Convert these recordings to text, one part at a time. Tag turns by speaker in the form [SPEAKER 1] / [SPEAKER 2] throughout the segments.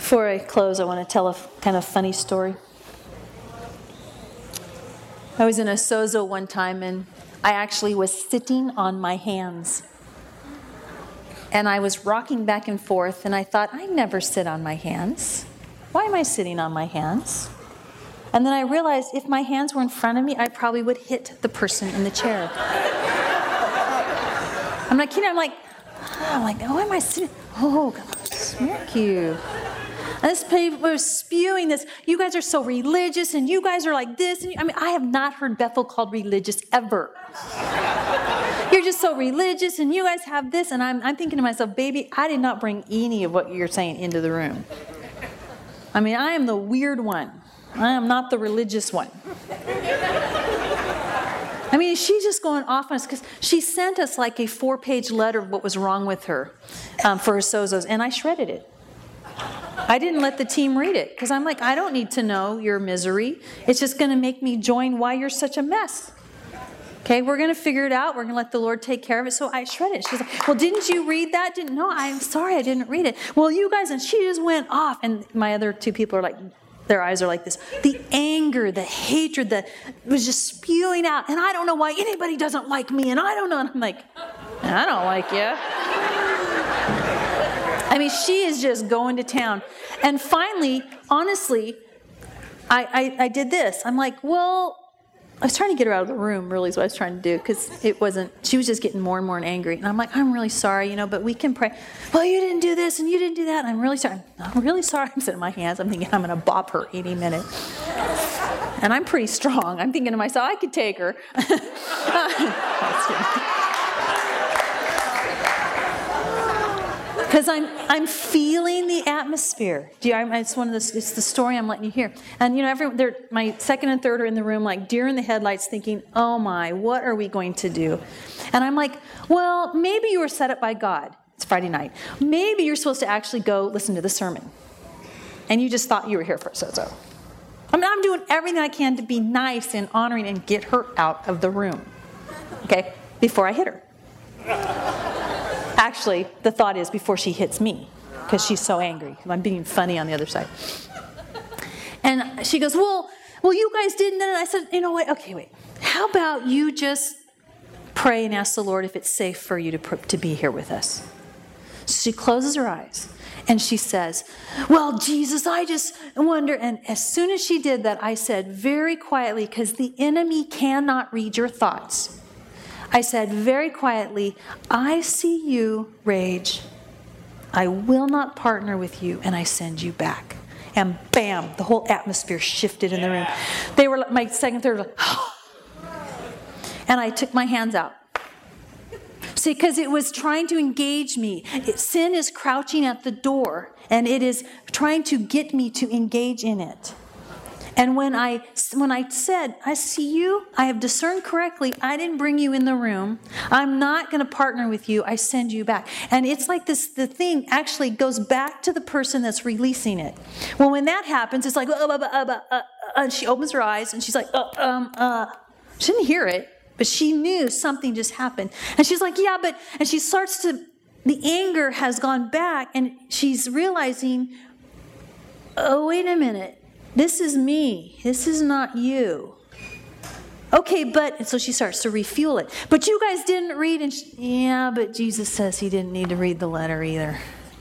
[SPEAKER 1] Before I close, I want to tell a kind of funny story. I was in a sozo one time, and I actually was sitting on my hands. And I was rocking back and forth, and I thought, I never sit on my hands. Why am I sitting on my hands? And then I realized if my hands were in front of me, I probably would hit the person in the chair. I'm not kidding. I'm like, why am I sitting? Oh, God, smack you. And this people was spewing this. You guys are so religious, and you guys are like this. And I have not heard Bethel called religious ever. You're just so religious, and you guys have this. And I'm thinking to myself, baby, I did not bring any of what you're saying into the room. I mean, I am the weird one. I am not the religious one. I mean, she's just going off on us because she sent us like a 4-page letter of what was wrong with her for her sozos, and I shredded it. I didn't let the team read it because I'm like, I don't need to know your misery. It's just going to make me join why you're such a mess. Okay, we're going to figure it out. We're going to let the Lord take care of it. So I shredded it. She's like, well, didn't you read that? No, I'm sorry, I didn't read it. Well, you guys, and she just went off. And my other 2 people are like, their eyes are like this. The anger, the hatred that was just spewing out. And I don't know why anybody doesn't like me. And I don't know. And I'm like, I don't like you. I mean, she is just going to town. And finally, honestly, I did this. I'm like, well, I was trying to get her out of the room, really, is what I was trying to do, because she was just getting more and more angry. And I'm like, I'm really sorry, but we can pray. Well, you didn't do this and you didn't do that. And I'm really sorry. I'm really sorry. I'm sitting in my hands. I'm thinking I'm going to bop her any minute. And I'm pretty strong. I'm thinking to myself, I could take her. Because I'm feeling the atmosphere. It's it's the story I'm letting you hear. And my second and third are in the room, like deer in the headlights, thinking, "Oh my, what are we going to do?" And I'm like, "Well, maybe you were set up by God. It's Friday night. Maybe you're supposed to actually go listen to the sermon, and you just thought you were here for so." I mean, I'm doing everything I can to be nice and honoring and get her out of the room. Okay, before I hit her. Actually, the thought is before she hits me, because she's so angry. I'm being funny on the other side. And she goes, well, you guys didn't. And I said, you know what? Okay, wait. How about you just pray and ask the Lord if it's safe for you to be here with us? So she closes her eyes and she says, well, Jesus, I just wonder. And as soon as she did that, I said very quietly, because the enemy cannot read your thoughts. I said very quietly, I see you rage. I will not partner with you, and I send you back. And bam, the whole atmosphere shifted in the room. They were, my second, third, like, oh. And I took my hands out. See, because it was trying to engage me. Sin is crouching at the door, and it is trying to get me to engage in it. And when I said, I see you, I have discerned correctly, I didn't bring you in the room, I'm not going to partner with you, I send you back. And it's like the thing actually goes back to the person that's releasing it. Well, when that happens, it's like, and she opens her eyes and she's like, She didn't hear it, but she knew something just happened. And she's like, yeah, but, and she starts to, the anger has gone back, and she's realizing, oh, wait a minute. This is me. This is not you. Okay, and so she starts to refuel it. But you guys didn't read, and yeah, but Jesus says he didn't need to read the letter either.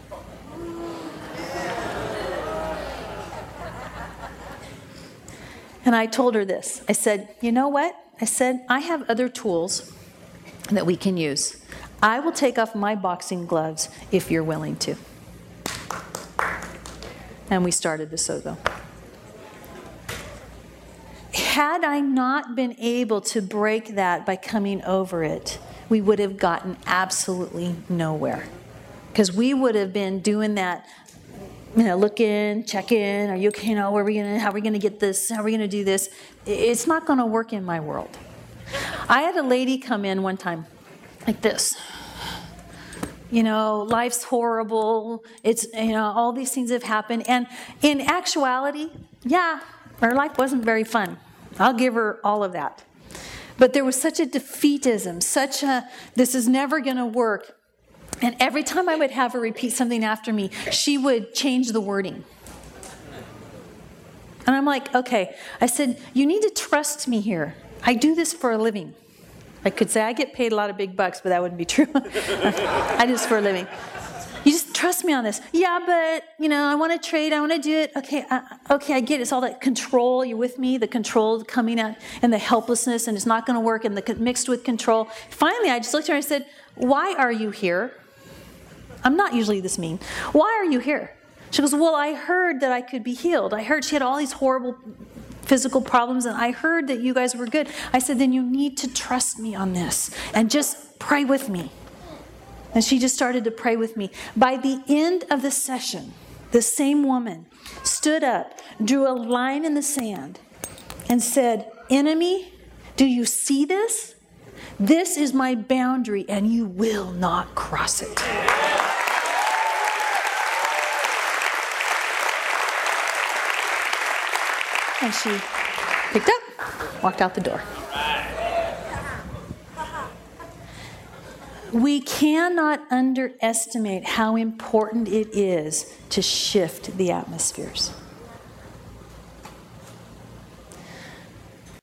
[SPEAKER 1] And I told her this. I said, you know what? I said, I have other tools that we can use. I will take off my boxing gloves if you're willing to. And we started the sozo. Had I not been able to break that by coming over it, we would have gotten absolutely nowhere. Because we would have been doing that, look in, check in, are you okay? How are we going to get this? How are we going to do this? It's not going to work in my world. I had a lady come in one time like this. Life's horrible. It's, all these things have happened. And in actuality, yeah, her life wasn't very fun. I'll give her all of that. But there was such a defeatism, this is never going to work. And every time I would have her repeat something after me, she would change the wording. And I'm like, okay. I said, you need to trust me here. I do this for a living. I could say I get paid a lot of big bucks, but that wouldn't be true. I do this for a living. You just trust me on this. Yeah, but, I want to trade. I want to do it. Okay, I get it. It's all that control. You're with me? The control coming out and the helplessness, and it's not going to work, and the mixed with control. Finally, I just looked at her and I said, why are you here? I'm not usually this mean. Why are you here? She goes, well, I heard that I could be healed. I heard she had all these horrible physical problems, and I heard that you guys were good. I said, then you need to trust me on this and just pray with me. And she just started to pray with me. By the end of the session, the same woman stood up, drew a line in the sand, and said, enemy, do you see this? This is my boundary, and you will not cross it. And she picked up, walked out the door. We cannot underestimate how important it is to shift the atmospheres.